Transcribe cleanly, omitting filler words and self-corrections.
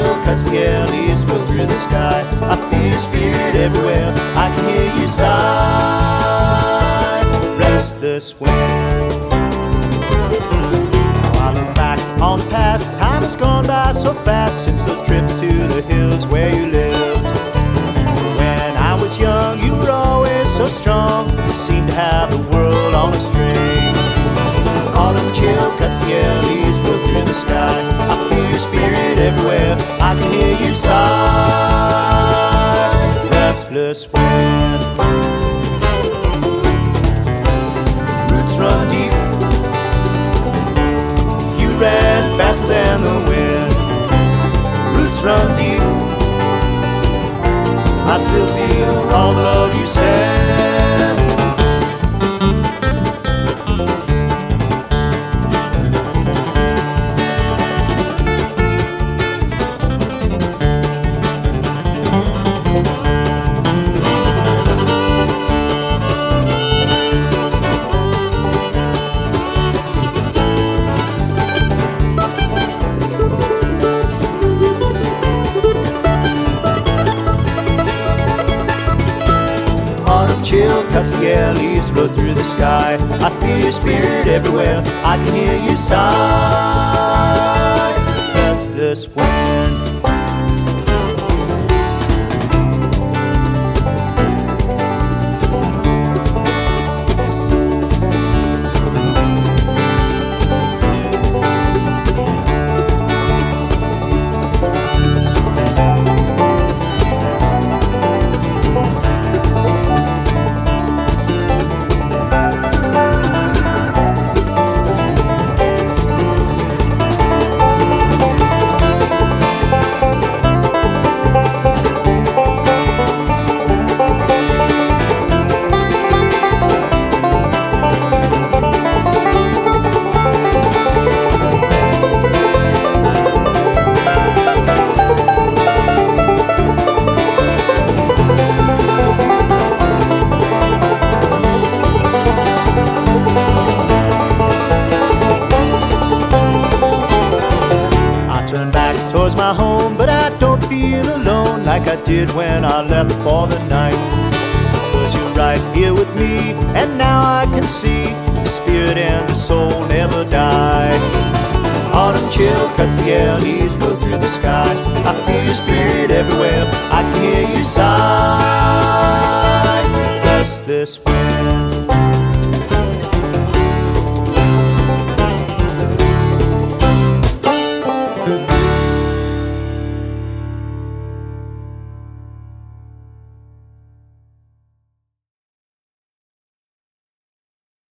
chill cuts the air, leaves blow through the sky. I feel your spirit everywhere, I can hear you sigh. Restless wind. Now I look back on the past, time has gone by so fast since those trips to the hills where you lived. When I was young, you were always so strong, you seemed to have the world on a string. Autumn chill cuts the air, leaves blow through the sky. I feel your spirit everywhere, I can hear you sigh. Restless wind. Roots run deep, you ran faster than the wind. Roots run deep, I still feel all the love you send. Chill cuts the air, leaves blow through the sky. I feel your spirit everywhere, I can hear you sigh. Restless wind. Towards my home, but I don't feel alone like I did when I left for the night. Cause you're right here with me, and now I can see the spirit and the soul never die. Autumn chill cuts the air, leaves blow through the sky. I feel your spirit everywhere, I can hear you sigh. Restless wind.